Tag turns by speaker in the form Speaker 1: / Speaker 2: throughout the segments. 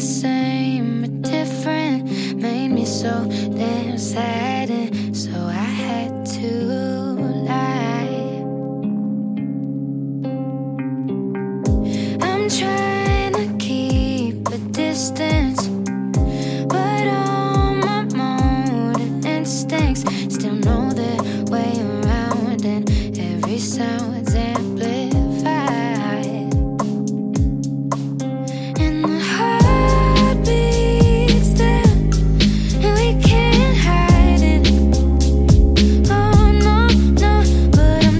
Speaker 1: same but different made me so damn sad, and so I had to lie. I'm trying to keep a distance, but all my motive instincts still know their way around, and every sound's amplified. And the heart beats there, and we can't hide it. Oh no, no, but I'm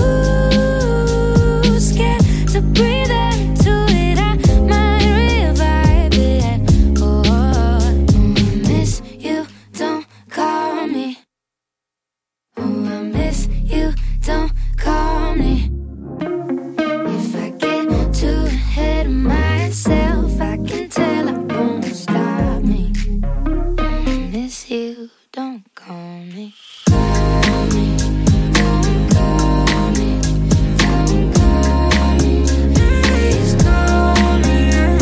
Speaker 1: too scared to breathe into it. I might revive it. Oh, I miss you, don't call me. Oh, I miss you, don't call me. If I get too ahead of myself, I can tell I won't stop me. I miss you, don't call me. Call me, don't call me, don't call me, please call me.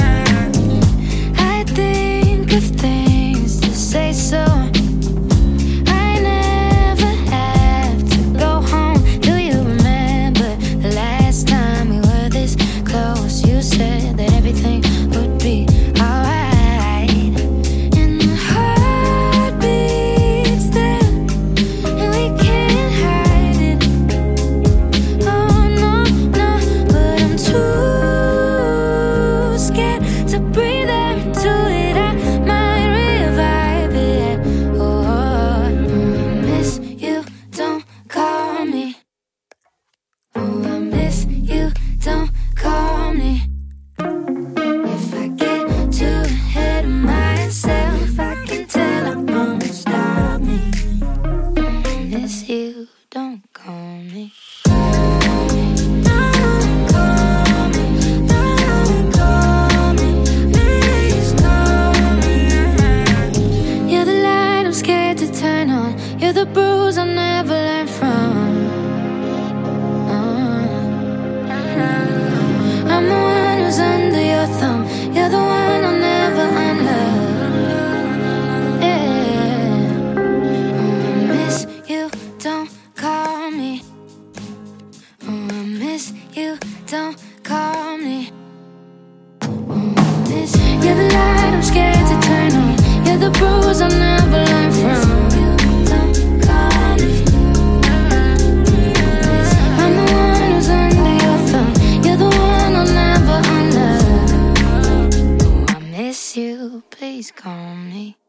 Speaker 1: I think of things to say, so I never have to go home. Do you remember the last time we were this close? You said that everything would be alright. And the heart beats there, and we can't hide it. Oh no, no, but I'm too scared to breathe into it. I might revive it. Oh, I miss you, don't call me. Oh, I miss you, don't call me. If I get too ahead of myself, I can tell I won't stop me. I miss you, don't call me. Call me, don't call me, don't call me, please call me. You're the light I'm scared to turn on. You're the bruise I'll never learn from. I'm the one who's under your thumb. You're the one I'll never unlove. Yeah. Oh, I miss you, don't call me. Oh, I miss you, don't call me. Oh, I miss. You're the light I'm scared to turn on. You're the bruise I'll never learn from. Don't call me. I'm the one who's under your thumb. You're the one I'll never unlove. Oh, I miss you, please call me.